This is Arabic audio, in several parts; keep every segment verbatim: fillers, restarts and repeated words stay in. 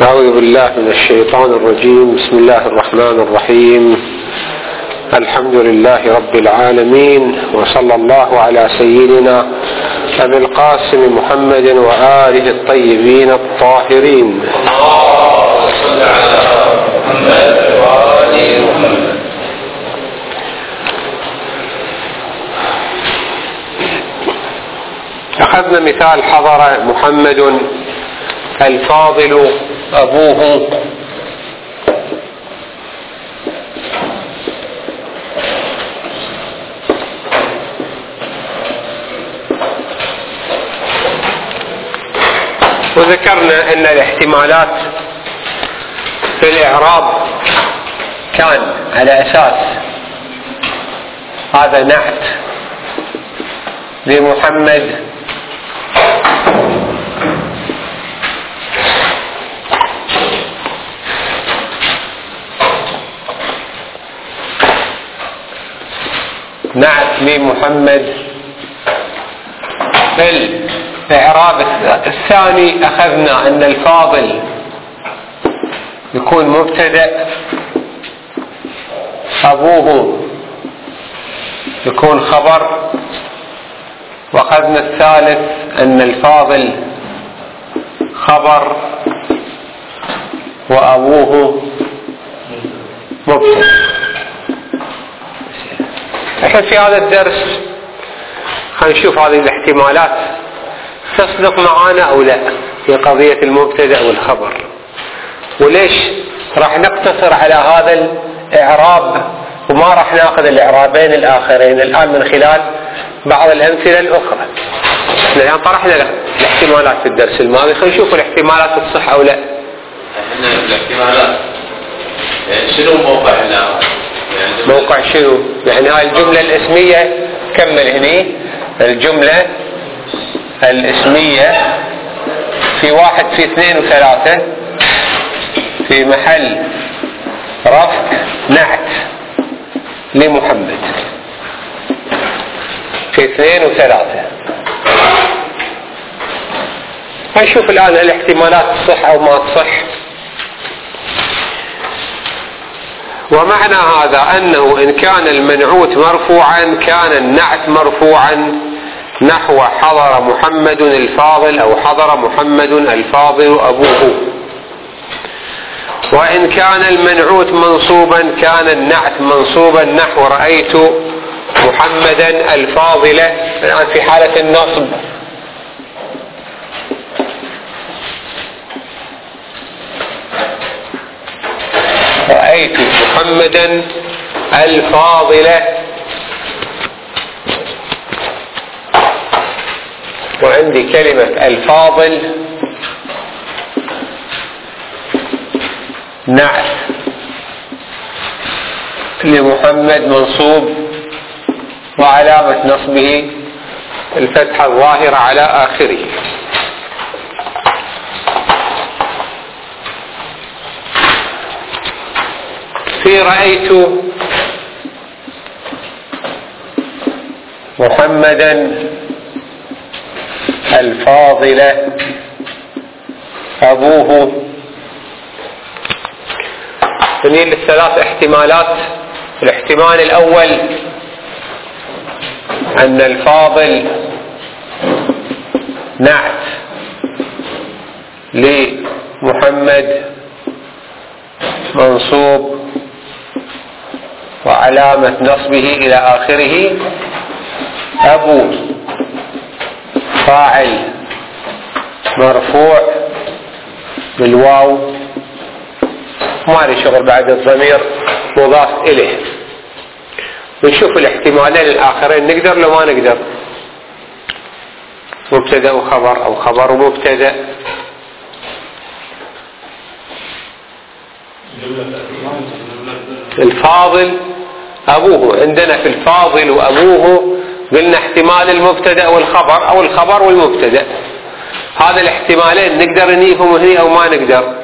أعوذ بالله من الشيطان الرجيم. بسم الله الرحمن الرحيم. الحمد لله رب العالمين، وصلى الله على سيدنا أبي القاسم محمد وآله الطيبين الطاهرين. أخذنا مثال حضر محمد الفاضل أبوه وذكرنا أن الاحتمالات في الإعراب كان على أساس هذا نعت لمحمد نعت لمحمد. في الإعراب الثاني أخذنا أن الفاضل يكون مبتدأ، أبوه يكون خبر، وأخذنا الثالث أن الفاضل خبر وأبوه مبتدأ. الحين في هذا الدرس هنشوف هذه الاحتمالات تصدق معانا أو لا في قضية المبتدأ والخبر، وليش راح نقتصر على هذا الإعراب وما راح ناخذ الإعرابين الآخرين الآن من خلال بعض الأمثلة الأخرى. احنا الآن طرحنا الاحتمالات في الدرس الماضي، خلينا نشوف الاحتمالات تصح أو لا. احنا الاحتمالات يعني شنو موقعنا؟ يعني موقع شنو؟ يعني هاي الجملة الاسمية كمل هني. الجملة الاسمية في واحد في اثنين وثلاثة في محل رفع نعت لمحمد في اثنين وثلاثة. هنشوف الآن الاحتمالات تصح أو ما تصح. ومعنى هذا أنه إن كان المنعوت مرفوعا كان النعت مرفوعا، نحو حضر محمد الفاضل أو حضر محمد الفاضل أبوه. وإن كان المنعوت منصوبا كان النعت منصوبا، نحو رأيت محمدا الفاضل. الآن في حالة النصب رأيت محمدا الفاضل، وعندي كلمة الفاضل نعت لمحمد منصوب وعلامة نصبه الفتحة الظاهرة على آخره. في رأيت محمدا الفاضل أبوه. نيجي للثلاث احتمالات. الاحتمال الأول أن الفاضل نعت لمحمد منصوب وعلامة نصبه إلى آخره أبو فاعل مرفوع بالواو، ما لي شغل بعد الضمير مضاف إليه. ونشوف الاحتمالين الآخرين نقدر لو ما نقدر، مبتدأ وخبر أو خبر ومبتدأ. الفاضل أبوه، عندنا في الفاضل وأبوه قلنا احتمال المبتدأ والخبر أو الخبر والمبتدأ. هذا الاحتمالين نقدر نجيبهم هنا أو ما نقدر؟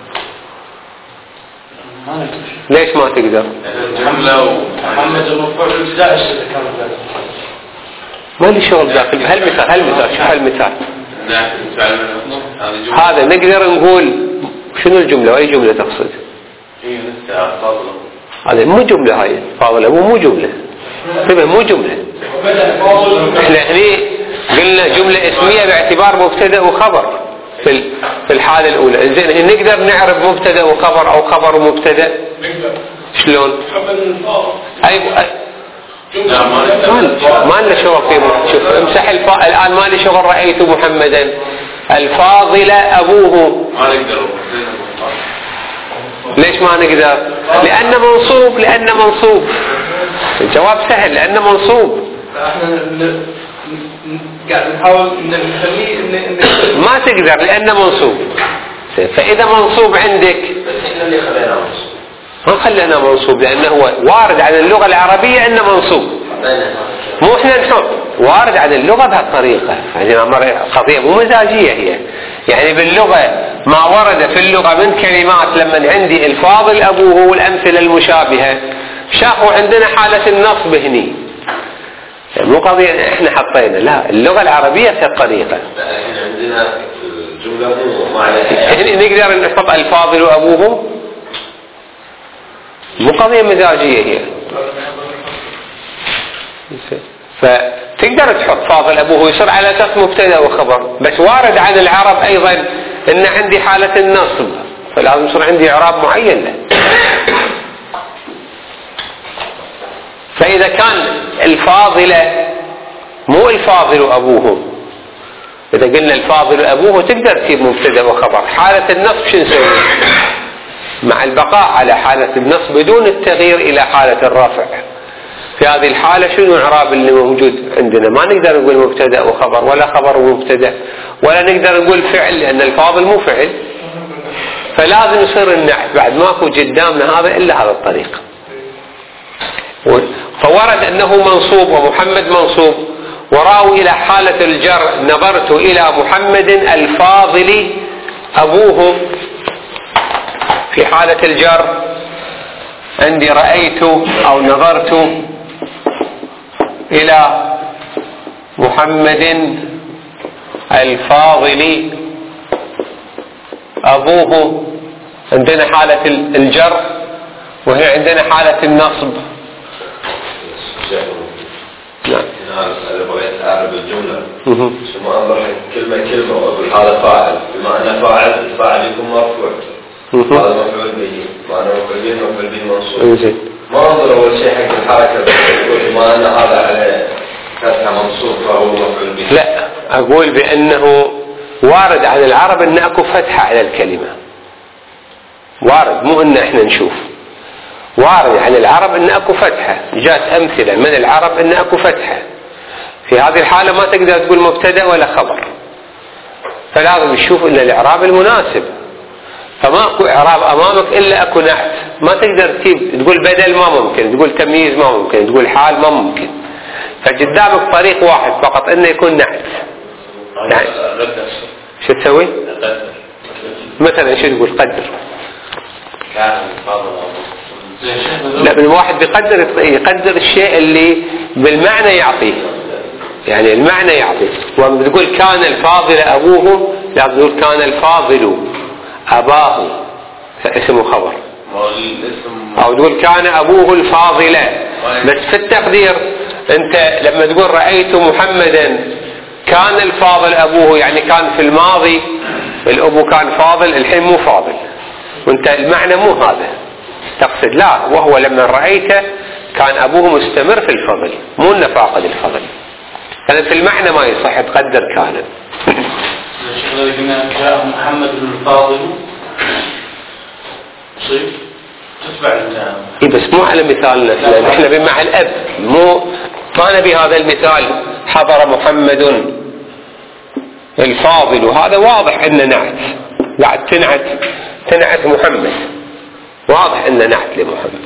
ليش ما تقدر؟ محمد المرفوع الابتداء الشركة ما لي شغل داخل. هالمثال هالمثال شوف هالمثال هذا نقدر نقول شنو الجملة؟ أي جملة تقصد؟ هذه مو جملة، هاي فاضل أبوه مو جملة، انتبه مو جملة. احنا هني قلنا جملة اسمية باعتبار مبتدأ وخبر في في الحالة الأولى. زين نقدر نعرف مبتدأ وخبر أو خبر ومبتدأ؟ شلون؟ أي ما لنا شغل فيه. شوف امسح الفاء الآن، ما لي شغل. رأيت محمدا الفاضل أبوه. ما نقدر. ليش ما نقدر؟ لأنه منصوب. لأنه منصوب. الجواب سهل، لأنه منصوب. قاعد نحاول نخليه ما تقدر لأنه منصوب. فإذا منصوب عندك، بس احنا اللي خلينا منصوب. ما خلينا منصوب لأنه هو وارد عن اللغة العربية أنه منصوب. مو احنا نحط وارد عن اللغة بهالطريقة. يعني قضية مو مزاجية هي. يعني باللغة ما ورد في اللغة من كلمات، لما عندي الفاضل أبوه والأمثلة المشابهة، شافوا عندنا حالة النصب هني. مو قضية احنا حطينا، لا، اللغة العربية كالطريقة. احنا عندنا الجملة مو معنى نقدر نحط الفاضل أبوه، مو قضية مزاجية هي. فتقدر تحط فاضل أبوه يصير على أساس مبتدأ وخبر، بس وارد عن العرب أيضا إن عندي حالة النصب، فلازم يصير عندي إعراب معين له. فإذا كان الفاضلة مو الفاضل أبوه، إذا قلنا الفاضل أبوه تقدر تجيب مبتدأ وخبر. حالة النصب شو نسوي؟ مع البقاء على حالة النصب بدون التغيير إلى حالة الرفع. في هذه الحالة شنو الإعراب اللي موجود عندنا؟ ما نقدر نقول مبتدأ وخبر، ولا خبر ومبتدأ، ولا نقدر نقول فعل، لأن الفاضل مو فعل. فلازم يصير النعت. بعد ماكو قدامنا هذا إلا هذا الطريق. فورد أنه منصوب ومحمد منصوب، وراوا إلى حالة الجر نظرت إلى محمد الفاضل أبوه. في حالة الجر عندي رأيت أو نظرت إلى محمد الفاضل أبوه، عندنا حالة الجر، وهي عندنا حالة النصب. نعم. أنا بغيت أعرف الجملة. ثم أنظر كلمة كلمة وأقول هذا فاعل، بما أن فاعل الفاعل يكون مرفوع. هذا مفعول به، معنى مفعول به مفعول به منصوب. ما أنظر أول شيء حق الحركة، بما أن هذا على فتحة منصوب فهو مفعول به. لا، أقول بأنه وارد عن العرب أن أكو فتحة على الكلمة. وارد، مو أن إحنا نشوف. وارد عن العرب أن أكو فتحة. جاءت أمثلة من العرب أن أكو فتحة. في هذه الحالة ما تقدر تقول مبتدأ ولا خبر، فلازم نشوف أن الإعراب المناسب. فما أكو إعراب أمامك إلا أكو نعت. ما تقدر تجيب تقول بدل، ما ممكن تقول تمييز، ما ممكن تقول حال، ما ممكن. فقدامك طريق واحد فقط، إنه يكون نعت. يعني شو تسوي؟ مثلا شو تقول؟ قدر. لا، من واحد بيقدر يقدر الشيء اللي بالمعنى يعطيه، يعني المعنى يعطيه. وما تقول كان الفاضل أبوه، لا تقول كان الفاضل أباه، اسمه خبر. أو تقول كان أبوه الفاضل. بس في التقدير أنت لما تقول رأيت محمدا كان الفاضل أبوه، يعني كان في الماضي الأبو كان فاضل، الحين مو فاضل، وانت المعنى مو هذا تقصد. لا، وهو لما رأيته كان أبوه مستمر في الفضل، مو انه فاقد الفضل. كانت في المعنى ما يصح تقدر كان. جاء محمد الفاضل صيف تتبع الكلام. اي بس مو على مثالنا، لأن احنا بمع الأب، مو ما نبي هذا المثال حضر محمد الفاضل، وهذا واضح انه نعت. بعد تنعت تنعت محمد، واضح انه نعت لمحمد.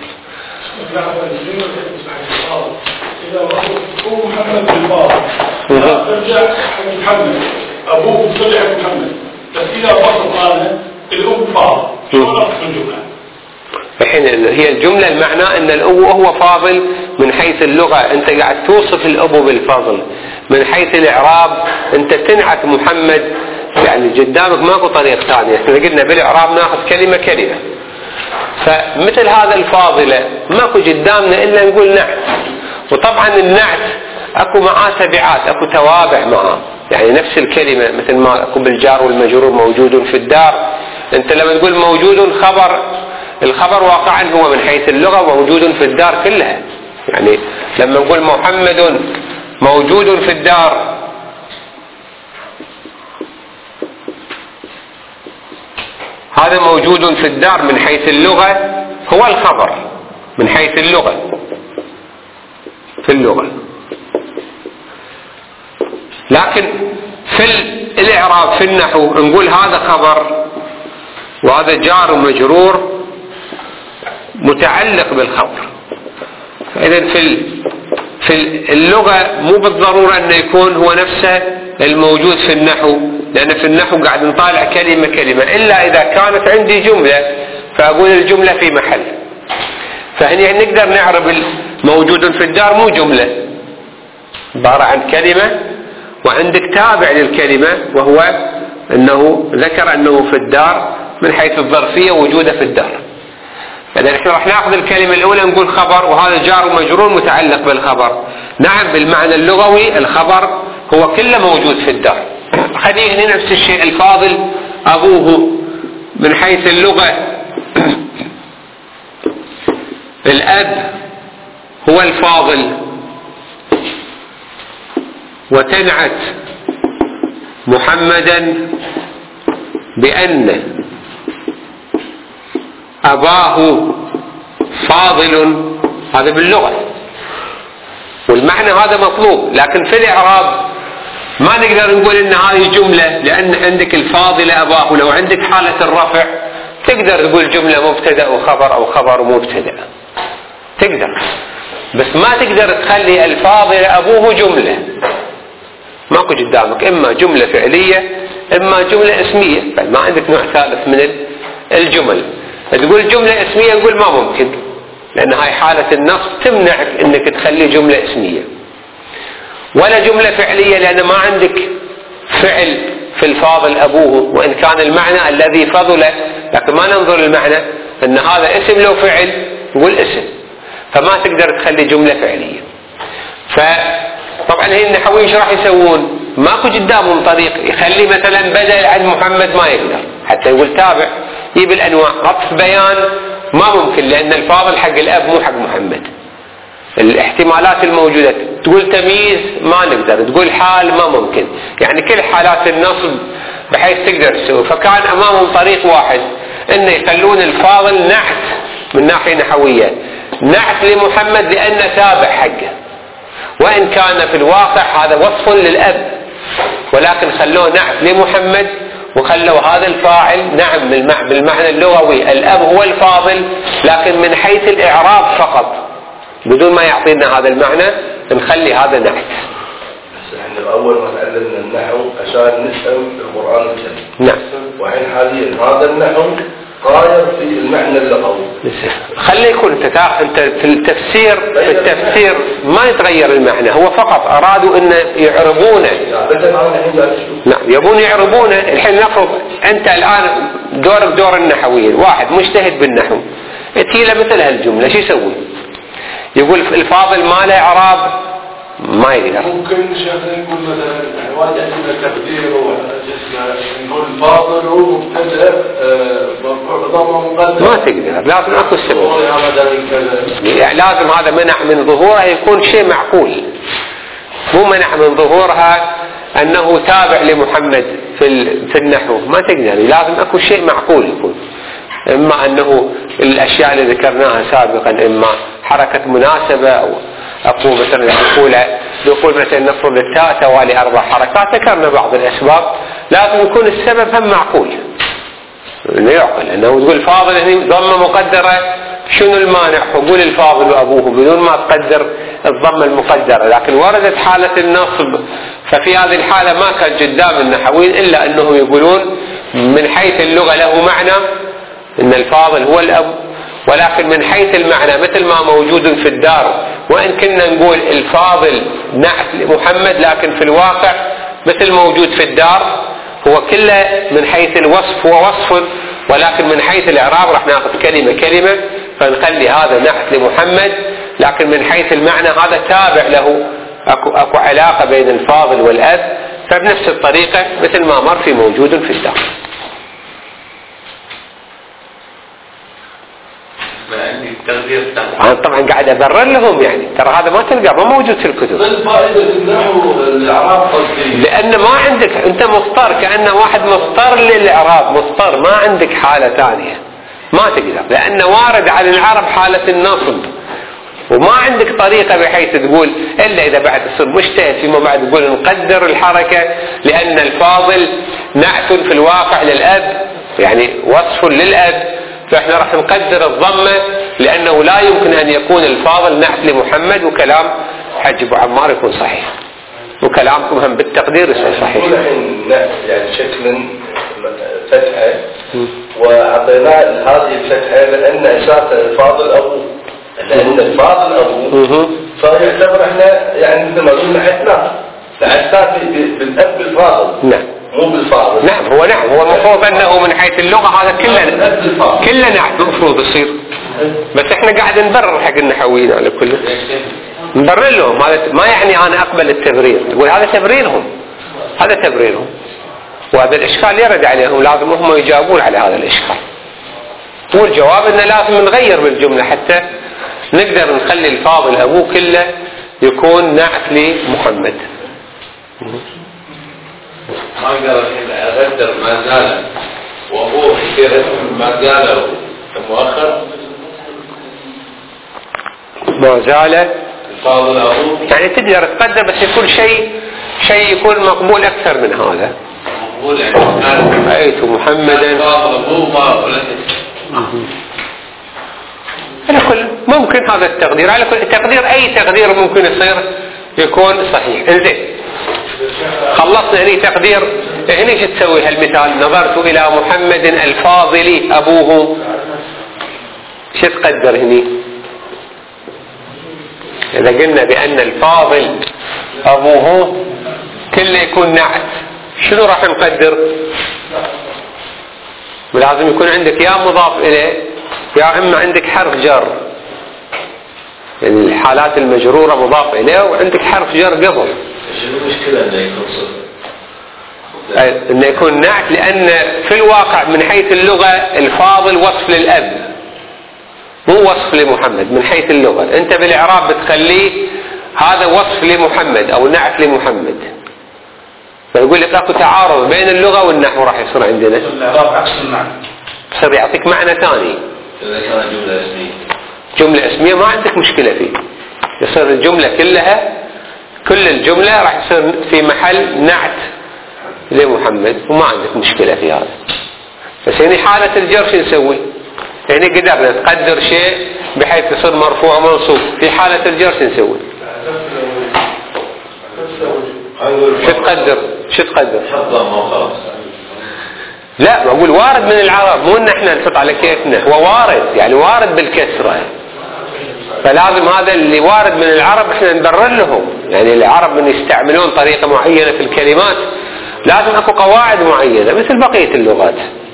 إذا هو محمد الفاضل ارجع حق محمد أبوه صلح محمد، بس إذا فصل أنا الأب فاضل، شو نقص الجملة؟ الحين هي الجملة المعنى أن الأب هو فاضل من حيث اللغة، أنت قاعد توصف الأب بالفضل. من حيث الإعراب أنت تنعت محمد يعني قدامك ماكو طريق ثاني. احنا قلنا بالاعراب ناخذ كلمة كلمة. فمثل هذا الفاضلة ماكو قدامنا الا نقول نعت. وطبعا النعت اكو معاه تبعات، اكو توابع معاه، يعني نفس الكلمة مثل ما اكو بالجار والمجرور موجود في الدار. انت لما تقول موجود خبر، الخبر واقعا هو من حيث اللغة موجود في الدار كلها. يعني لما نقول محمد موجود في الدار، هذا موجود في الدار من حيث اللغة هو الخبر من حيث اللغة في اللغة. لكن في الإعراب في النحو نقول هذا خبر وهذا جار ومجرور متعلق بالخبر. إذن في في اللغة مو بالضرورة أن يكون هو نفسه الموجود في النحو، لأن في النحو قاعد نطالع كلمة كلمة، إلا إذا كانت عندي جملة فأقول الجملة في محل. فهني نقدر نعرف الموجود في الدار مو جملة، عبارة عن كلمة وعندك تابع للكلمة وهو أنه ذكر أنه في الدار من حيث الظرفية وجوده في الدار. إذا نحن راح ناخذ الكلمة الأولى نقول خبر وهذا جار ومجرور متعلق بالخبر. نعم بالمعنى اللغوي الخبر هو كله موجود في الدار. خليه نفس الشيء الفاضل أبوه من حيث اللغة الأب هو الفاضل، وتنعت محمدا بأن أباه فاضل، هذا باللغة والمعنى هذا مطلوب. لكن في الإعراب ما نقدر نقول إن هذه جملة، لأن عندك الفاضل أباه. لو عندك حالة الرفع تقدر تقول جملة مبتدأ وخبر أو خبر ومبتدأ، تقدر، بس ما تقدر تخلي الفاضل أبوه جملة. ماكو قدامك إما جملة فعلية إما جملة اسمية، ما عندك نوع ثالث من الجمل. تقول جملة اسمية نقول ما ممكن، لأن هاي حالة النصب تمنعك إنك تخلي جملة اسمية. ولا جملة فعلية لأن ما عندك فعل في الفاضل أبوه، وإن كان المعنى الذي فضل، لكن ما ننظر المعنى أن هذا اسم لو فعل نقول اسم، فما تقدر تخلي جملة فعلية. فطبعا هي النحويين شو راح يسوون؟ ماكو قدامهم طريق يخلي مثلا بدل عن محمد، ما يقدر حتى يقول تابع يجيب الأنواع. عطف بيان ما ممكن لأن الفاضل حق الأب مو حق محمد. الاحتمالات الموجودة تقول تمييز ما نقدر، تقول حال ما ممكن، يعني كل حالات النصب بحيث تقدر تسوي. فكان أمامهم طريق واحد إن يخلون الفاضل نعت من ناحية نحوية، نعت لمحمد لأنه تابع حقه، وإن كان في الواقع هذا وصف للأب، ولكن خلوه نعت لمحمد وخلوا هذا الفاعل نعم بالمعنى اللغوي الأب هو الفاضل، لكن من حيث الإعراب فقط بدون ما يعطينا هذا المعنى نخلي هذا نعت. احنا اول ما تعلمنا النحو عشان نفهم القرآن الكريم. نعم. وحين حاليا هذا النحو غاير في المعنى اللغوي. خلي يكون انت انت في التفسير في التفسير ما يتغير المعنى، هو فقط ارادوا ان يعربونه. نعم يبون يعربونه. الحين نفرض انت الان دورك دور النحويين، واحد مجتهد بالنحو تجي له مثل هالجمله شو يسوي؟ يقول الفاضل ما له اعراب، ما يقدر. ممكن شيخنا نقول مثلا واجد عندنا تقدير نقول فاضل ومبتدأ ضمه مقدر، ما تقدر، لازم اكو السبب، يعني لازم هذا منع من ظهورها يكون شيء معقول، مو منع من ظهورها انه تابع لمحمد في في النحو، ما تقدر، لازم اكو شيء معقول يكون، اما انه الاشياء اللي ذكرناها سابقا اما حركة مناسبة او اكو مثلا دخولها دخول مثلا نفرض التاء توالي اربع حركات، ذكرنا بعض الاسباب، لازم يكون السبب هم معقول انه يعقل. انه تقول فاضل هنا ضمه مقدرة، شنو المانع؟ قول الفاضل وابوه بدون ما تقدر الضمه المقدرة، لكن وردت حالة النصب، ففي هذه الحالة ما كان قدام النحويين الا انهم يقولون من حيث اللغة له معنى ان الفاضل هو الاب، ولكن من حيث المعنى مثل ما موجود في الدار، وإن كنا نقول الفاضل نعت لمحمد، لكن في الواقع مثل موجود في الدار هو كله من حيث الوصف هو وصف، ولكن من حيث الإعراب راح ناخذ كلمة كلمة فنخلي هذا نعت لمحمد، لكن من حيث المعنى هذا تابع له، أكو, أكو علاقة بين الفاضل والأب، فبنفس الطريقة مثل ما مر في موجود في الداخل. أنا طبعا قاعد أبرر لهم، يعني ترى هذا ما تلقى، ما موجود في الكتب. فائدة النحو الإعراب قصدي، لأن ما عندك أنت مضطر، كأنه واحد مضطر للإعراب، مضطر، ما عندك حالة ثانية ما تقدر، لأن وارد على العرب حالة النصب، وما عندك طريقة بحيث تقول إلا إذا بعد تصير مجتهد فيما بعد تقول نقدر الحركة لأن الفاضل نعت في الواقع للأب، يعني وصف للأب، فإحنا راح نقدر الضمة لأنه لا يمكن أن يكون الفاضل نعت لمحمد، وكلام حج أبو عمار يكون صحيح، وكلامكم هم بالتقدير يصير صحيح. يعني شكل فتحة وأعطيناه هذه الفتحة لأن أساس الفاضل أبوه، لأن الفاضل أبوه فيعتبر إحنا يعني مثل ما قلنا حتنا لحتى بالأب الفاضل. نعم. مو بالفاضل. نعم هو نعم هو المفروض أنه من حيث اللغة هذا كله كله نعت المفروض يصير، بس إحنا قاعد نبرر حق النحويين على كله، نبرر لهم، هذا ما يعني أنا أقبل التبرير، يقول هذا تبريرهم، هذا تبريرهم، وهذا الإشكال يرد عليهم، لازم هم يجاوبون على هذا الإشكال. والجواب إنه لازم نغير بالجملة حتى نقدر نخلي الفاضل أبوه كله يكون نعت لمحمد. ما قال أغدر ما زال وأبوه كثير ما زاله مؤخر، ما زال الفاضل أبوه، يعني تقدر تقدر بس يكون شيء شيء يكون مقبول أكثر من هذا. مقبول يعني رأيت محمدا الفاضل أبوه ما على كل ممكن هذا التقدير، على كل تقدير أي تقدير ممكن يصير يكون صحيح. انزين خلصنا هني تقدير، هني ايش تسوي هالمثال؟ نظرت إلى محمد الفاضل أبوه، ايش تقدر هني؟ إذا قلنا بأن الفاضل أبوه كله يكون نعت، شنو راح نقدر؟ ولازم يكون عندك يا مضاف إليه يا إما عندك حرف جر، يعني الحالات المجرورة مضاف إليه وعندك حرف جر قبل. شنو المشكلة إنه يكون صفر؟ إنه يكون نعت، لأن في الواقع من حيث اللغة الفاضل وصف للأب مو وصف لمحمد من حيث اللغة، أنت بالإعراب بتخليه هذا وصف لمحمد أو نعت لمحمد، فيقول لك أكو تعارض بين اللغة والنحو راح يصير عندنا. الإعراب عكس المعنى، يصير يعطيك معنى ثاني. إذا كانت جملة اسمية، جملة اسمية ما عندك مشكلة فيه، يصير الجملة كلها كل الجملة راح يصير في محل نعت لمحمد وما عندك مشكلة في هذا. بس هنا حالة الجر شو نسوي؟ هنا قدرنا نقدر شيء بحيث يصير مرفوع ومنصوب، في حالة الجر شو نسوي؟ شو تقدر؟ شو تقدر؟ لا بقول وارد من العرب، مو ان احنا نحط على كيفنا، هو وارد يعني وارد بالكسرة، فلازم هذا اللي وارد من العرب احنا نبرر لهم، يعني العرب من يستعملون طريقة معينة في الكلمات لازم اكو قواعد معينة مثل بقية اللغات،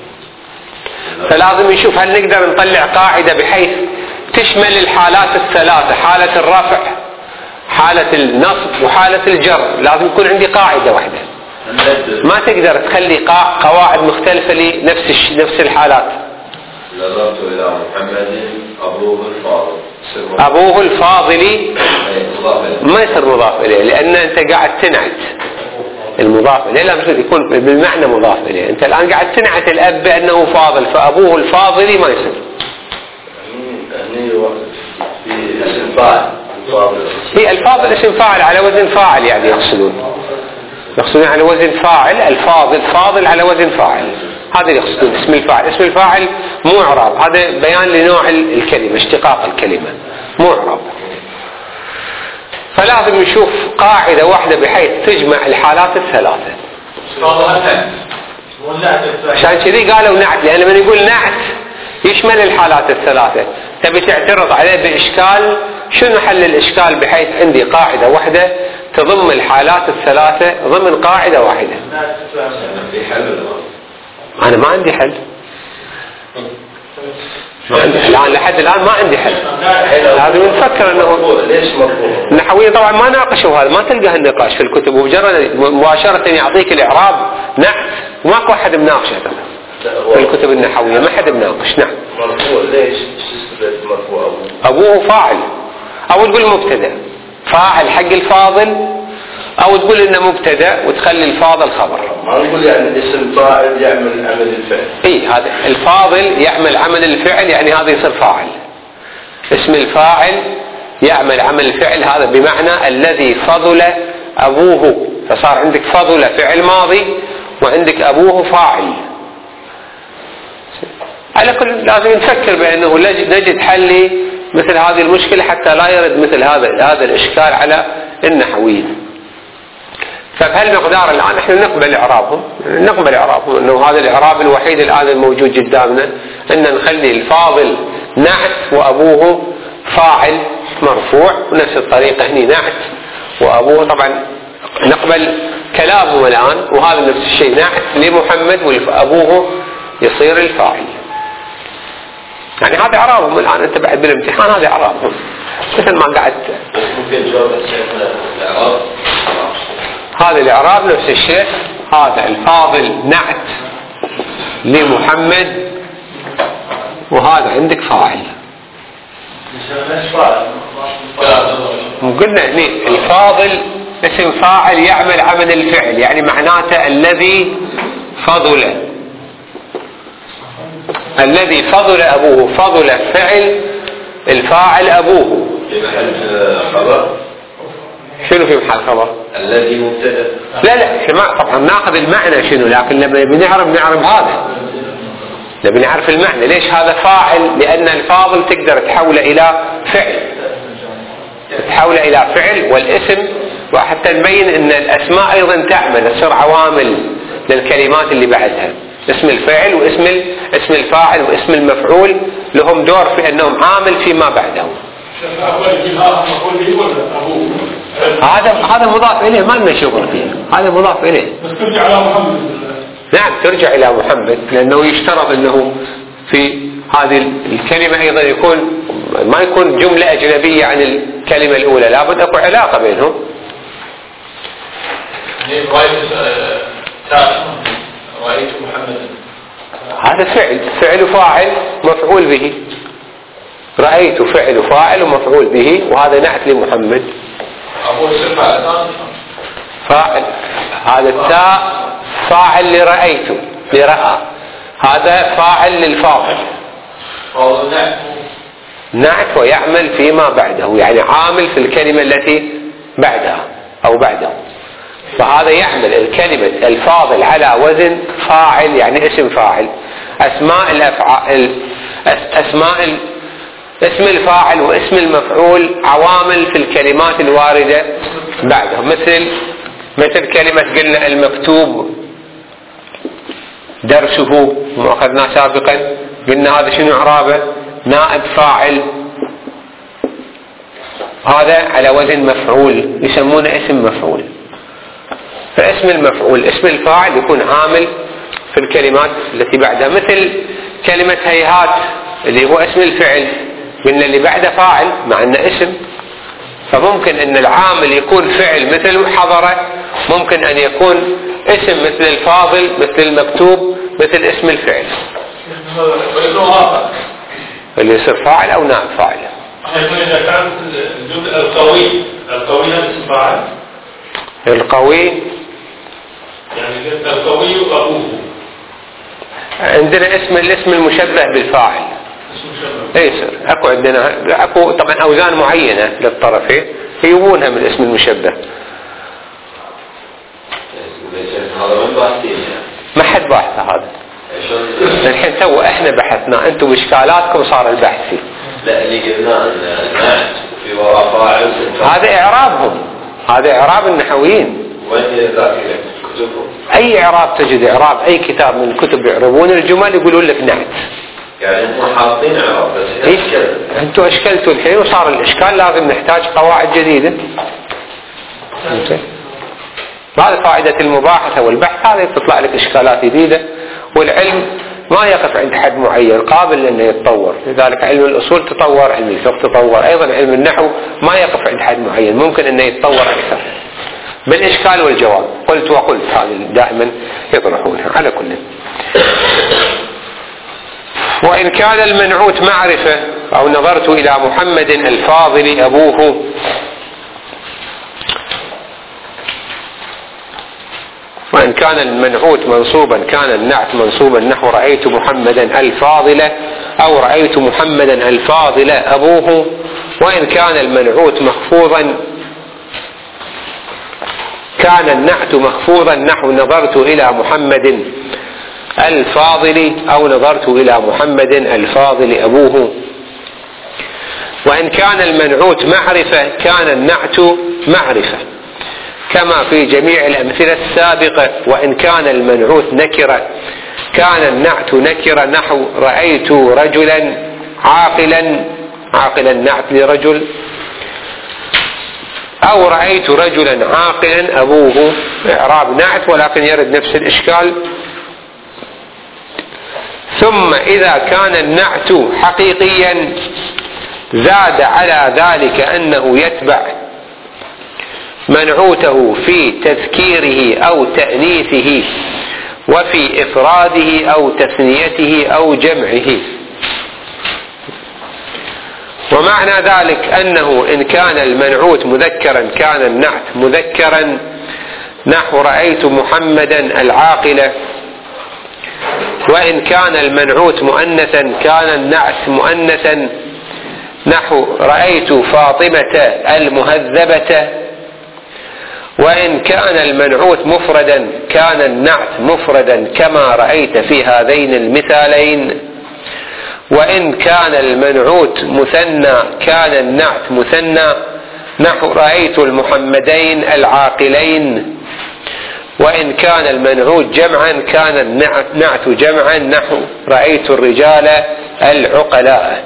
فلازم نشوف هل نقدر نطلع قاعدة بحيث تشمل الحالات الثلاثة، حالة الرفع حالة النصب وحالة الجر، لازم يكون عندي قاعدة واحدة، ما تقدر تخلي قواعد مختلفة لنفس نفس الحالات. نظرت إلى محمد أبوه الفاضل، أبوه الفاضل ما يصير مضاف إليه لأن أنت قاعد تنعت المضاف إليه، لا مفروض يكون بالمعنى مضاف إليه، أنت الآن قاعد تنعت الأب بأنه فاضل، فأبوه الفاضل ما يصير. يعني في اسم فاعل، هي الفاضل اسم فاعل على وزن فاعل، يعني يقصدون يقصدون على وزن فاعل، الفاضل فاضل على وزن فاعل، هذا يقصدون اسم الفاعل. اسم الفاعل مو إعراب، هذا بيان لنوع الكلمة، اشتقاق الكلمة مو إعراب. فلازم نشوف قاعدة واحدة بحيث تجمع الحالات الثلاثة. عشان كذي قالوا نعت، لأن من يقول نعت يشمل الحالات الثلاثة. تبي تعترض عليه بإشكال، شنو حل الإشكال؟ بحيث عندي قاعدة واحدة تضم الحالات الثلاثة ضمن قاعدة واحدة. في حل أنا ما عندي حل الآن، لحد الآن ما عندي حل. لازم نفكر أنه ليش مرفوع؟ النحوية طبعا ما ناقشوا هذا، ما تلقى النقاش في الكتب، ومجرد مباشرة يعطيك الإعراب نعت، وماكو أحد مناقشه في الكتب النحوية، ما حد مناقش. نعم. مرفوع ليش؟ شو مرفوع أبوه؟ أبوه فاعل، أو تقول مبتدأ فاعل حق الفاضل، أو تقول إنه مبتدأ وتخلي الفاضل خبر. ما نقول يعني اسم فاعل يعمل عمل الفعل. إيه، هذا الفاضل يعمل عمل الفعل، يعني هذا يصير فاعل. اسم الفاعل يعمل عمل الفعل، هذا بمعنى الذي فضل أبوه، فصار عندك فضل فعل ماضي وعندك أبوه فاعل. على كل لازم نفكر بأنه نجد حل مثل هذه المشكلة حتى لا يرد مثل هذا هذا الإشكال على النحويين. فبهالمقدار الآن نحن نقبل إعرابهم، نقبل إعرابهم أنه هذا الإعراب الوحيد الآن الموجود قدامنا، أن نخلي الفاضل نعت وأبوه فاعل مرفوع، ونفس الطريقة هني نعت وأبوه. طبعا نقبل كلامهم الآن، وهذا نفس الشيء نعت لمحمد وأبوه يصير الفاعل. يعني هذا إعرابهم الآن، أنت بعد بالامتحان هذا إعرابهم مثل ما قعدت. ممكن جواب الشيخنا الإعراب؟ هذا الإعراب نفس الشيء، هذا الفاضل نعت لمحمد وهذا عندك فاعل. قلنا هني الفاضل اسم فاعل يعمل عمل الفعل، يعني معناته الذي فضل، الذي فضل أبوه، فضل فعل الفاعل أبوه. في محل خبر؟ شنو في محل خبر؟ الذي مبتدأ. لا لا طبعا ناخذ المعنى شنو، لكن لما بنعرف نعرف هذا، نبي نعرف المعنى. ليش هذا فاعل؟ لأن الفاضل تقدر تحوله إلى فعل، تحوله إلى فعل والاسم، وحتى نبين أن الأسماء أيضا تعمل، تصير عوامل للكلمات اللي بعدها. اسم الفعل واسم اسم الفاعل واسم المفعول لهم دور في أنهم عامل فيما بعدهم. هذا هذا مضاف إليه، ما لنا شغل فيه، هذا مضاف إليه. بس ترجع على محمد. نعم ترجع إلى محمد، لأنه يشترط أنه في هذه الكلمة أيضا يكون ما يكون جملة أجنبية عن الكلمة الأولى، لابد أكو علاقة بينهم. رأيت محمدا، هذا فعل، فعل فاعل مفعول به. رأيت فعل فاعل ومفعول به، وهذا نعت لمحمد. أبو السفاء فاعل، هذا التاء فاعل لرأيت لرأى، هذا فاعل للفاضل. نعت ويعمل فيما بعده، يعني عامل في الكلمة التي بعدها أو بعده، فهذا يعمل الكلمة الفاضل على وزن فاعل، يعني اسم فاعل. أسماء الأفعال، أسماء ال... اسم الفاعل واسم المفعول عوامل في الكلمات الواردة بعده، مثل مثل كلمة قلنا المكتوب درسه وأخذنا سابقا، قلنا هذا شنو إعرابه؟ نائب فاعل، هذا على وزن مفعول، يسمونه اسم مفعول. فاسم المفعول اسم الفاعل يكون عامل في الكلمات التي بعدها، مثل كلمة هيهات اللي هو اسم الفعل، قلنا اللي بعده فاعل مع انه اسم، فممكن ان العامل يكون فعل مثل حضر، ممكن ان يكون اسم مثل الفاضل، مثل المكتوب، مثل اسم الفعل اللي يصير فاعل او نائب فاعل. إذا كانت الجملة القوي القوي هذا اسم فاعل. القوي يعني القوي وأبوه. عندنا اسم الاسم المشبه بالفاعل. اي يصير اكو عندنا اكو طبعا اوزان معينة للطرفين يجيبونها من الاسم المشبه. ما حد باحث هذا الحين، تو احنا بحثنا، انتم باشكالاتكم صار البحث فيه. لا اللي قلناه في وراء فاعل، هذا اعرابهم، هذا اعراب النحويين. وين ذاك كتبهم؟ اي اعراب تجد اعراب اي كتاب من الكتب يعربون الجمل يقولون لك نعت، يعني هم حاطين اعراب بس إيه؟ انتوا اشكلتوا الحين وصار الاشكال، لازم نحتاج قواعد جديدة. هذا فائدة المباحثة والبحث، هذا تطلع لك إشكالات جديدة. والعلم ما يقف عند حد معين، قابل أنه يتطور. لذلك علم الأصول تطور، علم الفقه تطور، أيضا علم النحو ما يقف عند حد معين، ممكن أنه يتطور أكثر بالإشكال والجواب. قلت وقلت هذا دائما يطرحونها. على كل، وإن كان المنعوت معرفة أو نظرت إلى محمد الفاضل أبوه، وإن كان المنعوت منصوبا كان النعت منصوبا نحو رأيت محمدا الفاضل أو رأيت محمدا الفاضل أبوه. وإن كان المنعوت مخفوضا كان النعت مخفوضا نحو نظرت إلى محمد الفاضل أو نظرت إلى محمد الفاضل أبوه. وإن كان المنعوت معرفة كان النعت معرفة كما في جميع الأمثلة السابقة. وإن كان المنعوت نكرة كان النعت نكرة نحو رأيت رجلا عاقلا، عاقلا نعت لرجل، أو رأيت رجلا عاقلا أبوه إعراب نعت ولكن يرد نفس الإشكال. ثم إذا كان النعت حقيقيا زاد على ذلك أنه يتبع منعوته في تذكيره أو تأنيثه وفي إفراده أو تثنيته أو جمعه. ومعنى ذلك أنه إن كان المنعوت مذكرا كان النعت مذكرا نحو رأيت محمدا العاقلة. وإن كان المنعوت مؤنثا كان النعت مؤنثا نحو رأيت فاطمة المهذبة. وإن كان المنعوت مفردا كان النعت مفردا كما رأيت في هذين المثالين. وإن كان المنعوت مثنى كان النعت مثنى نحو رأيت المحمدين العاقلين. وإن كان المنعوت جمعا كان النعت جمعا نحو رأيت الرجال العقلاء.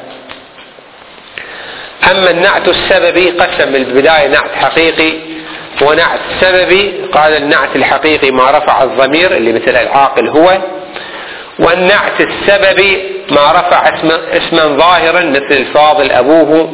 أما النعت السببي قسم البداية نعت حقيقي ونعت سببي. قال النعت الحقيقي ما رفع الضمير اللي مثل العاقل هو، والنعت السببي ما رفع اسم اسما ظاهرا مثل الفاضل أبوه.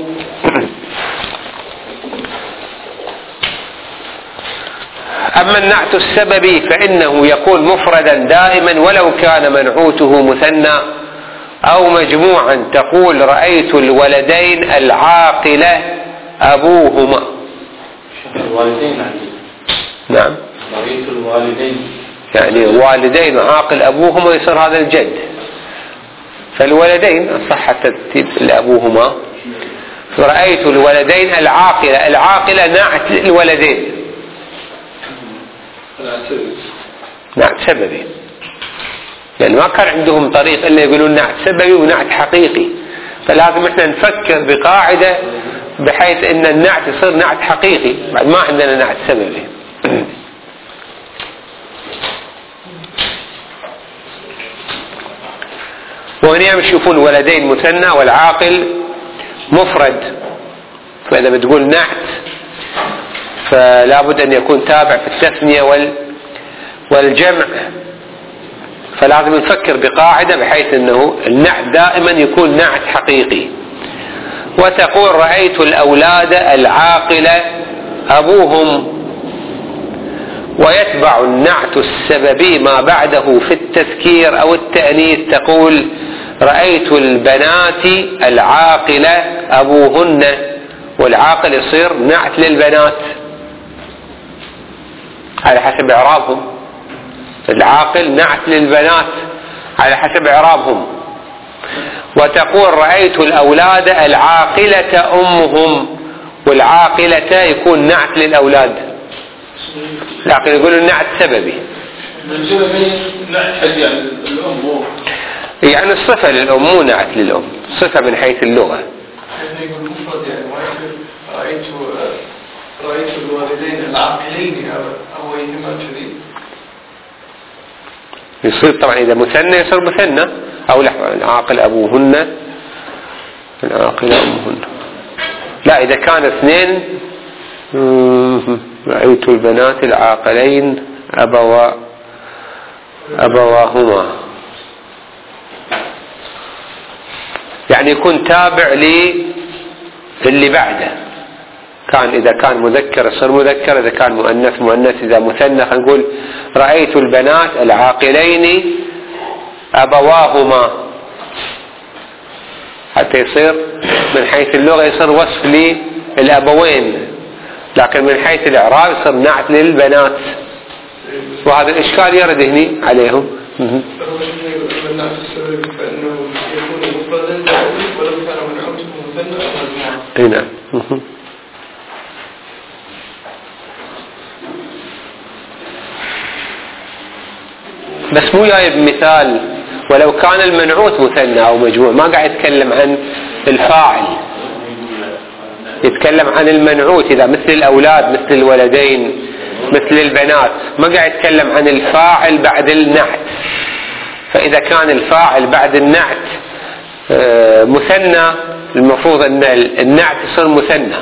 أما النعت السببي فإنه يكون مفردا دائما ولو كان منعوته مثنى أو مجموعا. تقول رأيت الولدين العاقلة أبوهما. الوالدين نعم، رأيت الوالدين يعني والدين عاقل أبوهما يصير هذا الجد. فالولدين صح ترتيب لأبوهما. رأيت الولدين العاقلة، العاقلة نعت الولدين نعت سببي، يعني ما كان عندهم طريق إلا يقولون نعت سببي ونعت حقيقي. فلازم احنا نفكر بقاعدة بحيث ان النعت يصير نعت حقيقي بعد ما عندنا نعت سببي. وهنا يشوفون ولدين مثنى والعاقل مفرد، فإذا بتقول نعت فلا بد أن يكون تابع في التثنية والجمع. فلازم نفكر بقاعدة بحيث أنه النعت دائما يكون نعت حقيقي. وتقول رأيت الأولاد العاقلة أبوهم. ويتبع النعت السببي ما بعده في التذكير أو التأنيث. تقول رأيت البنات العاقلة أبوهن، والعاقل يصير نعت للبنات على حسب إعرابهم. العاقل نعت للبنات على حسب إعرابهم. وتقول رأيت الأولاد العاقلة أمهم، والعاقلة يكون نعت للأولاد، لكن يقولوا النعت سببي. يعني الصفة للأم مو نعت للأم، صفة من حيث اللغة. رأيت رأيت الوالدين العاقلين أبويهما كذي. يصير طبعا إذا مثنى يصير مثنى أو لحظة العاقل أبوهن العاقل أمهن. لا إذا كان اثنين رأيت البنات العاقلين أبوا أبواهما، يعني يكون تابع للي بعده. كان إذا كان مذكر يصير مذكر، إذا كان مؤنث مؤنث، إذا مثنى نقول رأيت البنات العاقلين أبواهما، حتى يصير من حيث اللغة يصير وصف للأبوين، لكن من حيث الإعراب يصير نعت للبنات. وهذا الإشكال يرد هني عليهم. فإنه يكون مفردا ولو كان منعوت مثنى أو مجموعة. نعم. بس مو جايب مثال ولو كان المنعوت مثنى أو مجموع، ما قاعد يتكلم عن الفاعل، يتكلم عن المنعوت. إذا مثل الأولاد مثل الولدين مثل البنات، ما قاعد يتكلم عن الفاعل بعد النعت. فإذا كان الفاعل بعد النعت مثنى المفروض أن النعت يصير مثنى.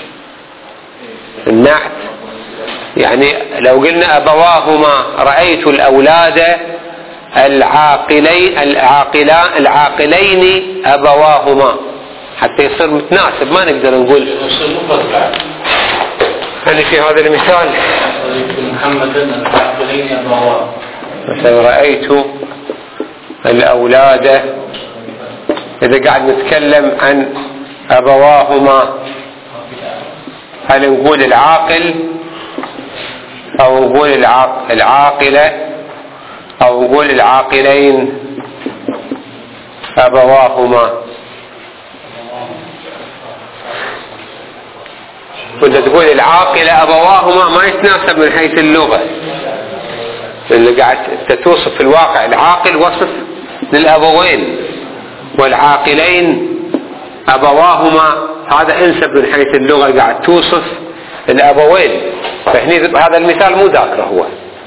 النعت يعني لو قلنا أبواهما رأيت الأولاد العاقلين العاقلان العاقلين أبواهما، حتى يصير متناسب. ما نقدر نقول يعني في هذا المثال محمدا العاقلين أبواه، مثلا رأيت الأولاد، إذا قاعد نتكلم عن أبواهما هل نقول العاقل أو نقول العاقلة أو نقول العاقلين أبواهما؟ وإذا تقول العاقلة أبواهما ما يتناسب من حيث اللغة، اللي قاعد توصف في الواقع العاقل وصف للأبوين، والعاقلين أبواهما هذا انسب من حيث اللغة، قاعد توصف الأبوين. فهني هذا المثال مو ذاكره هو.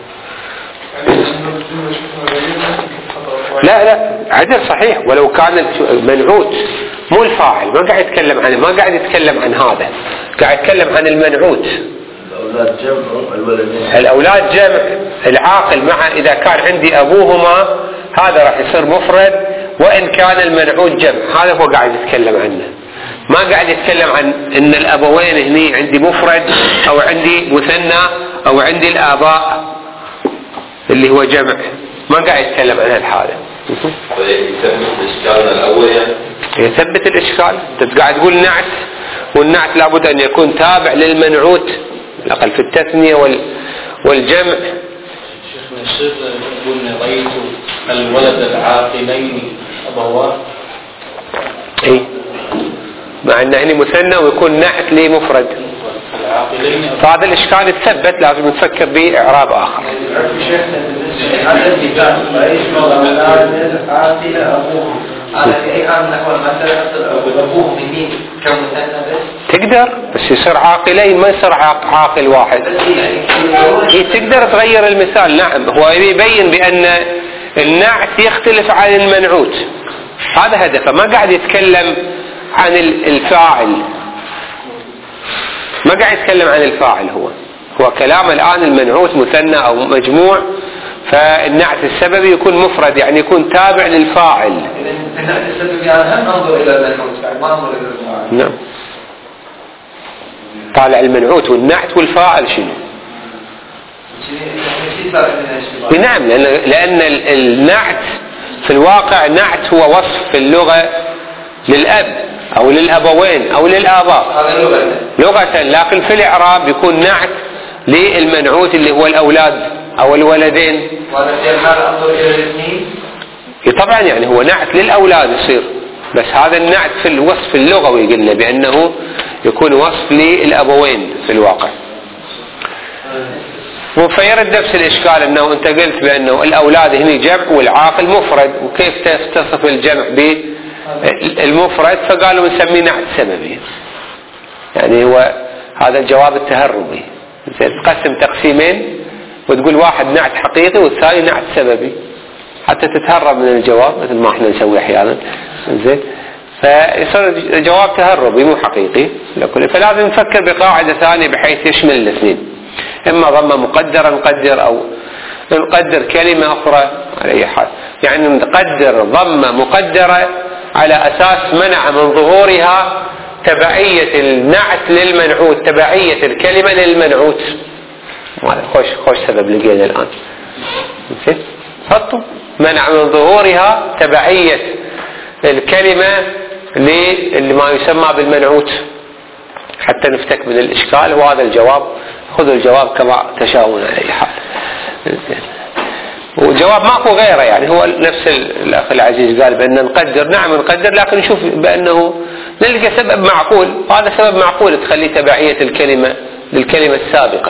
لا لا عدل صحيح، ولو كان المنعوت مو الفاعل ما قاعد يتكلم عنه، ما قاعد يتكلم عن هذا، قاعد يتكلم عن المنعوت. الأولاد جمع الولدين، الأولاد جمع العاقل مع إذا كان عندي أبوهما هذا راح يصير مفرد، وإن كان المنعوت جمع. هذا هو قاعد يتكلم عنه، ما قاعد يتكلم عن إن الأبوين هني عندي مفرد أو عندي مثنى أو عندي الآباء اللي هو جمع، ما قاعد يتكلم عن هالحالة. يثبت إشكالنا الأول يعني؟ يثبت الإشكال. أنت قاعد تقول نعت، والنعت لابد أن يكون تابع للمنعوت الأقل في التثنية وال... والجمع. شيخنا الشيخ يقول رأيت الولد العاقلين أبواه، إيه مع أنه هنا مثنى ويكون نعت لمفرد، فهذا الإشكال يتثبت، لازم نفكر بإعراب آخر. تقدر بس يصير عاقلين ما يصير عاقل واحد. إيه تقدر تغير المثال. نعم هو يبين بأن النعت يختلف عن المنعوت، هذا هدفه. ما قاعد يتكلم عن الفاعل، ما قاعد يتكلم عن الفاعل. هو هو كلام الآن المنعوت مثنى أو مجموع، فالنعت السببي يكون مفرد يعني يكون تابع للفاعل. النعت السببي يعني هم ننظر إلى المنعوت ما ننظر إلى الفاعل. نعم طالع المنعوت والنعت والفاعل شنو؟ نعم لأن, لأن النعت في الواقع نعت هو وصف في اللغة للأب أو للأبوين أو للآباء لغة، لكن في الإعراب يكون نعت للمنعوت اللي هو الأولاد أو الولدين. وأنا في الحال أنظر إلى الاثنين طبعا يعني هو نعت للأولاد يصير، بس هذا النعت في الوصف اللغوي قلنا بأنه يكون وصف للأبوين في الواقع. وفيرد نفس الإشكال أنه أنت قلت بأنه الأولاد هنا جمع والعاقل مفرد، وكيف تصف الجمع بالمفرد؟ فقالوا نسميه نعت سببي. يعني هو هذا الجواب التهربي، تقسم تقسيمين وتقول واحد نعت حقيقي والثاني نعت سببي حتى تتهرب من الجواب مثل ما احنا نسوي أحيانا. زين فيصير الجواب تهربي مو حقيقي. فلازم نفكر بقاعدة ثانية بحيث يشمل الاثنين. إما ضمة مقدرة نقدر أو نقدر كلمة أخرى على أي حال، يعني نقدر ضمة مقدرة على أساس منع من ظهورها تبعية النعت للمنعوت، تبعية الكلمة للمنعوت. هذا خوش خوش سبب لقينا الآن. حطوا منع من ظهورها تبعية الكلمة لما يسمى بالمنعوت حتى نفتك من الإشكال. وهذا الجواب خذوا الجواب كما تشاءون على أي حال. وجواب ماكو غيره، يعني هو نفس الأخ العزيز قال بأن نقدر، نعم نقدر، لكن نشوف بأنه نلقى سبب معقول، هذا سبب معقول تخلي تبعية الكلمة للكلمة السابقة.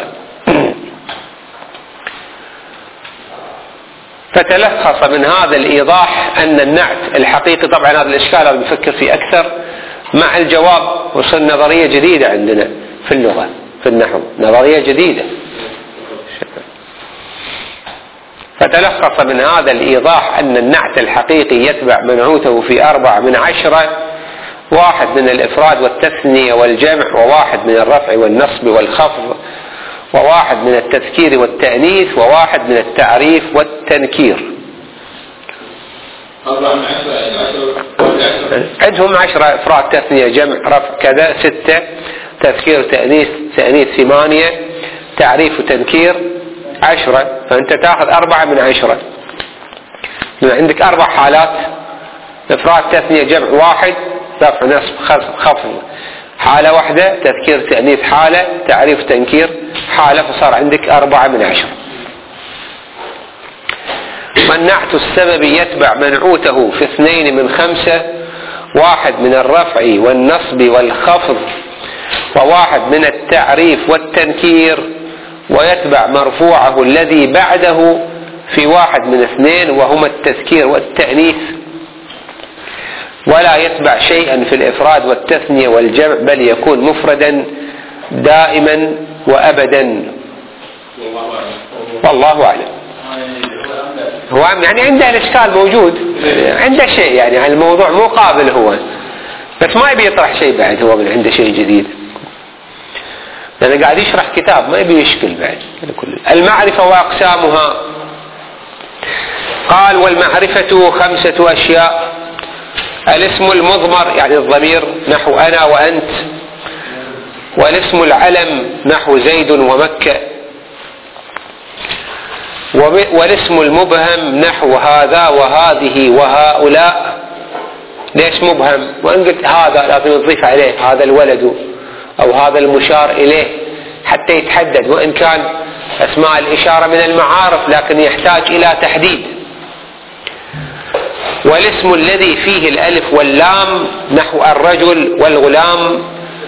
فتلخص من هذا الإيضاح أن النعت الحقيقي، طبعا هذا الإشكال هذا بنفكر فيه أكثر مع الجواب، وصل نظرية جديدة عندنا في اللغة في النحو، نظرية جديدة. فتلخص من هذا الإيضاح أن النعت الحقيقي يتبع منعوته في أربع من عشرة: واحد من الإفراد والتثنية والجمع، وواحد من الرفع والنصب والخفض، وواحد من التذكير والتأنيث، وواحد من التعريف والتنكير. عندهم عشرة: إفراد تثنية جمع رفع كذا، ستة تذكير تأنيث تأنيث ثمانية، تعريف وتنكير عشرة. فأنت تأخذ أربعة من عشرة. عندك أربع حالات: إفراد تثنية جمع واحد، رفع نصب خفض حالة واحدة، تذكير تأنيث حالة، تعريف تنكير حالة، فصار عندك أربعة من عشرة. والنعت السببي يتبع منعوته في اثنين من خمسة: واحد من الرفع والنصب والخفض، وواحد من التعريف والتنكير، ويتبع مرفوعه الذي بعده في واحد من اثنين وهما التذكير والتأنيث، ولا يتبع شيئا في الإفراد والتثنية والجمع، بل يكون مفردا دائما وأبدا. والله أعلم. هو يعني عنده الإشكال موجود، عنده شيء يعني على الموضوع مو قابل هو، بس ما يبي يطرح شيء بعد، هو من عنده شيء جديد لأنه قاعد يشرح كتاب ما يبي يشكل بعد. المعرفة وأقسامها. قال: والمعرفة خمسة أشياء: الاسم المضمر يعني الضمير نحو أنا وأنت، والاسم العلم نحو زيد ومكة، والاسم المبهم نحو هذا وهذه وهؤلاء. ليش مبهم؟ وإن قلت هذا لازم تضيف عليه هذا الولد أو هذا المشار إليه حتى يتحدد، وإن كان أسماء الإشارة من المعارف لكن يحتاج إلى تحديد. والاسم الذي فيه الألف واللام نحو الرجل والغلام.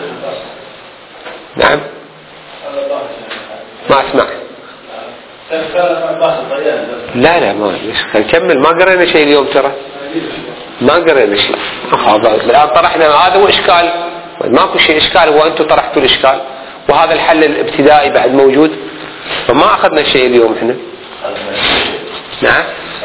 نعم ما أسمع. لا لا ما نكمل، ما قرأنا شيء اليوم ترى، ما قرأنا شيء. الآن طرحنا هذا وإشكال، ماكو شيء إشكال، هو أنتم طرحتوا الإشكال، وهذا الحل الابتدائي بعد موجود، فما أخذنا شيء اليوم إحنا. نعم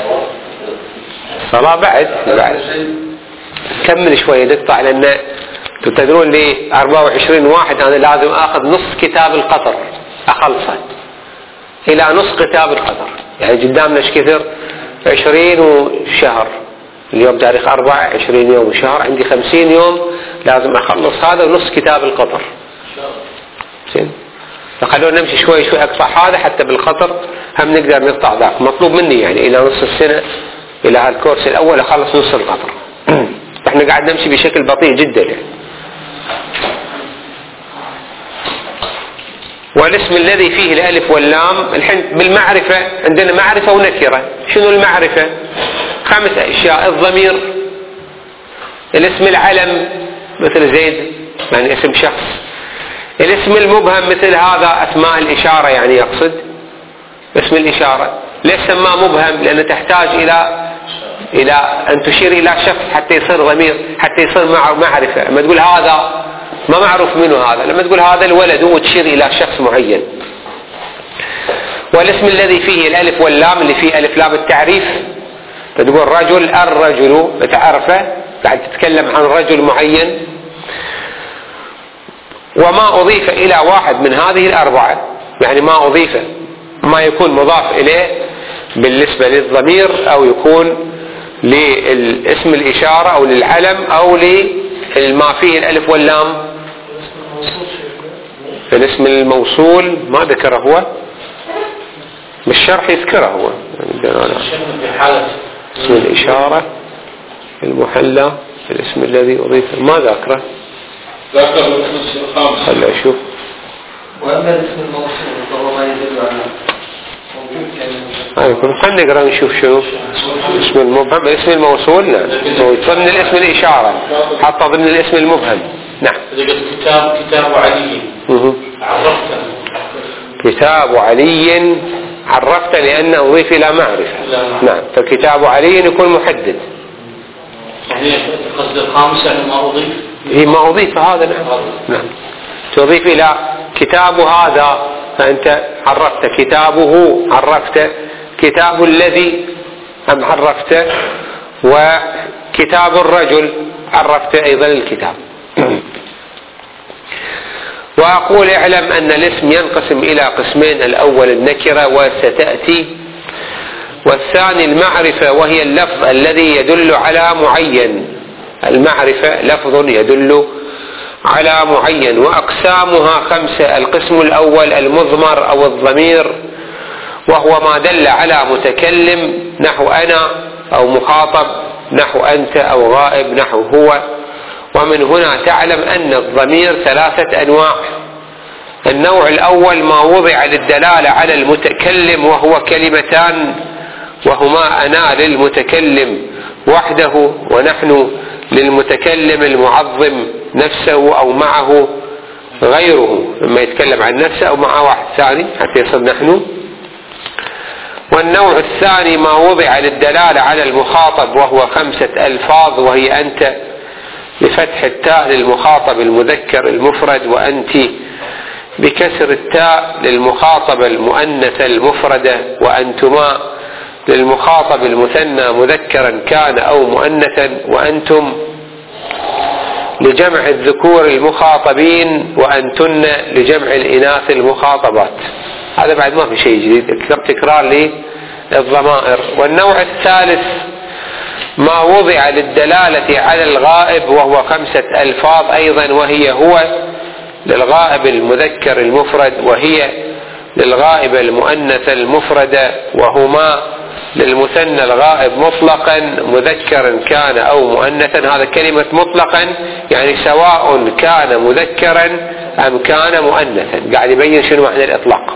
صلاة بعد بعد كمل شوية نقطع، لأن تدرون لي أربعة وعشرين واحد أنا لازم أخذ نص كتاب القطر أخلصه إلى نص كتاب القطر، يعني قدامنا ايش كثر؟ عشرين وشهر، اليوم تاريخ أربعة، عشرين يوم وشهر، عندي خمسين يوم لازم أخلص هذا ونص كتاب القطر. زين، فخلونا نمشي شوي شوي أقطع هذا حتى بالقطر هم نقدر نقطع ذاك. مطلوب مني يعني إلى نص السنة، إلى هالكورس الأول أخلص نص القطر. احنا قاعد نمشي بشكل بطيء جدا يعني. والاسم الذي فيه الألف واللام، الحين بالمعرفة عندنا معرفة ونكرة. شنو المعرفة؟ خمس أشياء: الضمير، الاسم العلم مثل زيد يعني اسم شخص، الاسم المبهم مثل هذا أسماء الإشارة يعني يقصد اسم الإشارة. ليش سماه مبهم؟ لأنه تحتاج إلى إلى أن تشير إلى شخص حتى يصير ضمير، حتى يصير معرفة. لما تقول هذا ما معروف منه هذا، لما تقول هذا الولد هو تشير إلى شخص معين. والاسم الذي فيه الألف واللام اللي فيه ألف لام التعريف، فتقول رجل الرجل بتعرفه، بعد تتكلم عن رجل معين. وما أضيف إلى واحد من هذه الأربعة يعني ما أضيف، ما يكون مضاف إليه بالنسبة للضمير، أو يكون للاسم الإشارة أو للعلم أو لما فيه الألف واللام. الاسم الموصول ما ذكره هو، بالشرح يذكره هو اسم الإشارة المحلى، الاسم الذي أضيف ما ذكره. ذكر الاسم الخامس. خلي أشوف. وأما الاسم الموصول فهو ما يدل على أيوة. خلينا نقرأ نشوف شنو اسم المبهم. الاسم الموصول نعم ضمن الاسم الإشارة، حتى ضمن الاسم المبهم. نعم. كتاب كتاب علي عرفته. كتاب علي عرفت لأنه أضيف إلى معرفة. نعم. فكتاب علي يكون محدد. يعني قصد الخامس يعني ما أضيف. هي ما أضيف هذا. نعم. نعم. تضيف إلى كتاب هذا، فأنت عرفت كتابه، عرفت كتاب الذي أم عرفت، وكتاب الرجل عرفت أيضا الكتاب. وأقول اعلم أن الاسم ينقسم إلى قسمين: الأول النكرة وستأتي، والثاني المعرفة وهي اللفظ الذي يدل على معين. المعرفة لفظ يدل على معين. وأقسامها خمسة: القسم الأول المضمر أو الضمير، وهو ما دل على متكلم نحو أنا، أو مخاطب نحو أنت، أو غائب نحو هو. ومن هنا تعلم أن الضمير ثلاثة أنواع: النوع الأول ما وضع للدلالة على المتكلم، وهو كلمتان، وهما أنا للمتكلم وحده، ونحن للمتكلم المعظم نفسه أو معه غيره، لما يتكلم عن نفسه أو مع واحد ثاني حتى يصل نحن. والنوع الثاني ما وضع للدلالة على المخاطب، وهو خمسة ألفاظ، وهي أنت بفتح التاء للمخاطب المذكر المفرد، وأنت بكسر التاء للمخاطب المؤنث المفردة، وأنتما للمخاطب المثنى مذكرا كان أو مؤنثا، وأنتم لجمع الذكور المخاطبين، وأنتن لجمع الإناث المخاطبات. هذا بعد ما في شيء جديد، تكرار للضمائر. والنوع الثالث ما وضع للدلالة على الغائب، وهو خمسة ألفاظ أيضا، وهي هو للغائب المذكر المفرد، وهي للغائب المؤنث المفردة، وهما للمثنى الغائب مطلقا مذكرا كان أو مؤنثا. هذا كلمة مطلقا يعني سواء كان مذكرا أم كان مؤنثا، قاعد يبين شنو معنى الإطلاق.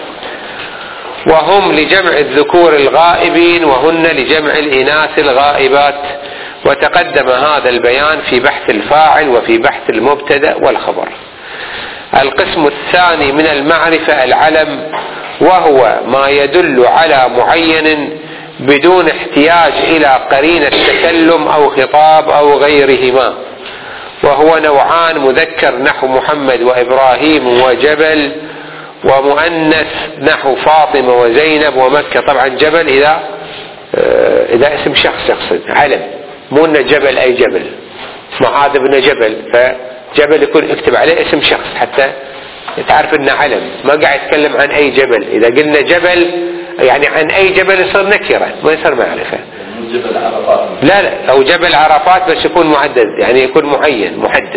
وهم لجمع الذكور الغائبين، وهن لجمع الإناث الغائبات. وتقدم هذا البيان في بحث الفاعل وفي بحث المبتدأ والخبر. القسم الثاني من المعرفة العلم، وهو ما يدل على معين بدون احتياج إلى قرينة تكلم أو خطاب أو غيرهما، وهو نوعان: مذكر نحو محمد وإبراهيم وجبل، ومؤنث نحو فاطمة وزينب ومكة. طبعا جبل إذا إذا اسم شخص يقصد علم، مو إن جبل أي جبل، معاذ بن جبل، فجبل يكون اكتب عليه اسم شخص حتى تعرف إنه علم، ما قاعد يتكلم عن أي جبل. إذا قلنا جبل يعني عن أي جبل يصير نكرة، ما يصير معرفة. جبل عرفات. لا لا، أو جبل عرفات بس يكون معدد، يعني يكون معين محدد.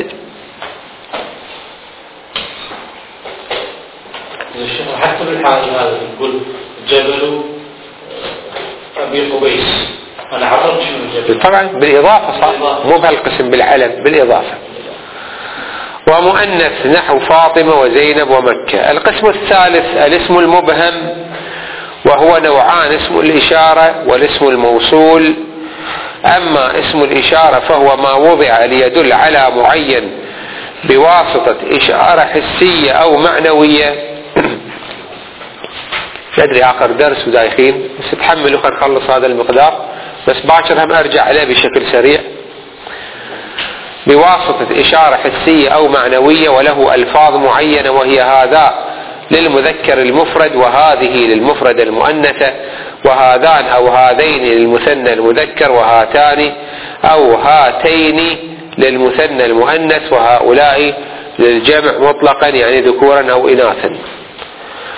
حتى بالحال هذا نقول جبل أبي قبيس، أنا عرفت شنو جبل. طبعا بالإضافة صح، مو بهالقسم بالعلم، بالإضافة. ومؤنث نحو فاطمة وزينب ومكة. القسم الثالث الاسم المبهم، وهو نوعان: اسم الإشارة والاسم الموصول. أما اسم الإشارة فهو ما وضع ليدل على معين بواسطة إشارة حسية أو معنوية. ندري آخر درس ودايخين، بس تحملوا خلينا نخلص هذا المقدار، بس باكر هم أرجع عليه بشكل سريع. بواسطة إشارة حسية أو معنوية، وله ألفاظ معينة، وهي هذا للمذكر المفرد، وهذه للمفرد المؤنثة، وهذان أو هذين للمثنى المذكر، وهاتان أو هاتين للمثنى المؤنث، وهؤلاء للجمع مطلقا يعني ذكورا أو إناثا.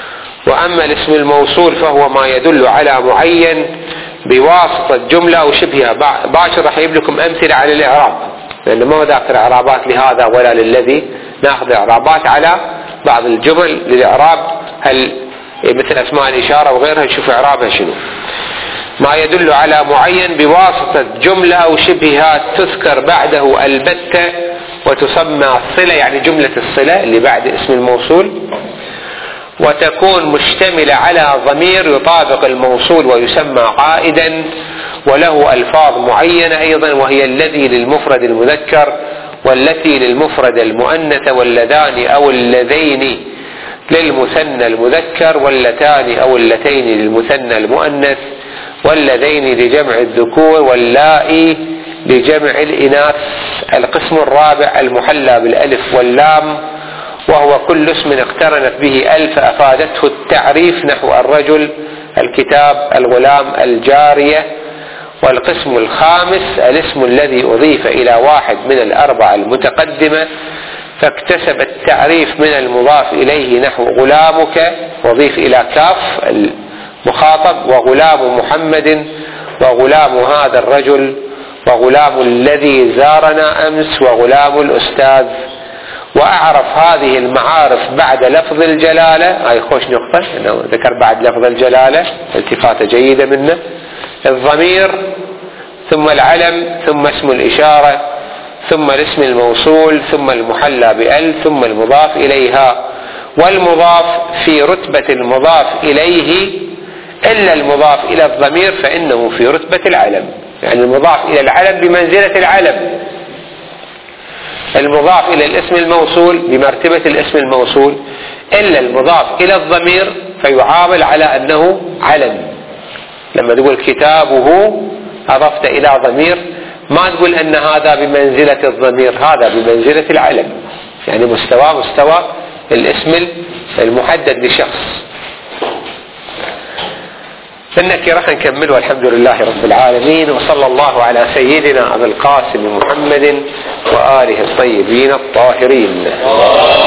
وأما الاسم الموصول فهو ما يدل على معين بواسطة جملة أو شبهها. باشر راح يجيب لكم أمثلة على الإعراب، لأنه ما ذاكر إعرابات لهذا ولا للذي، نأخذ إعرابات على بعض الجمل للإعراب، هل مثل أسماء الإشارة وغيرها نشوف إعرابها شنو. ما يدل على معين بواسطة جملة أو شبهها تذكر بعده البتة وتسمى صلة، يعني جملة الصلة اللي بعد اسم الموصول، وتكون مشتملة على ضمير يطابق الموصول ويسمى عائدا، وله ألفاظ معينة أيضا، وهي الذي للمفرد المذكر، والتي للمفرد المؤنث، واللذان أو اللذين للمثنى المذكر، واللتان أو اللتين للمثنى المؤنث، واللذين لجمع الذكور، واللائي لجمع الإناث. القسم الرابع المحلى بالألف واللام، وهو كل اسم اقترنت به ألف أفادته التعريف، نحو الرجل، الكتاب، الغلام، الجارية. والقسم الخامس الاسم الذي أضيف إلى واحد من الأربعة المتقدمة فاكتسب التعريف من المضاف إليه، نحو غلامك وضيف إلى كاف المخاطب، وغلام محمد، وغلام هذا الرجل، وغلام الذي زارنا أمس، وغلام الأستاذ. وأعرف هذه المعارف بعد لفظ الجلالة، هاي خوش نقطة أنه ذكر بعد لفظ الجلالة، التفاتة جيدة منه، الضمير، ثم العلم، ثم اسم الإشارة، ثم الاسم الموصول، ثم المحلى بأل، ثم المضاف إليها. والمضاف في رتبة المضاف إليه، إلا المضاف إلى الضمير فإنه في رتبة العلم، يعني المضاف إلى العلم بمنزلة العلم، المضاف إلى الاسم الموصول بمرتبة الاسم الموصول، إلا المضاف إلى الضمير فيعامل على أنه علم. لما تقول كتابه أضفت إلى ضمير، ما تقول أن هذا بمنزلة الضمير، هذا بمنزلة العلم، يعني مستوى مستوى الاسم المحدد لشخص. النكرة نكمل، والحمد لله رب العالمين، وصلى الله على سيدنا أبي القاسم محمد وآله الطيبين الطاهرين.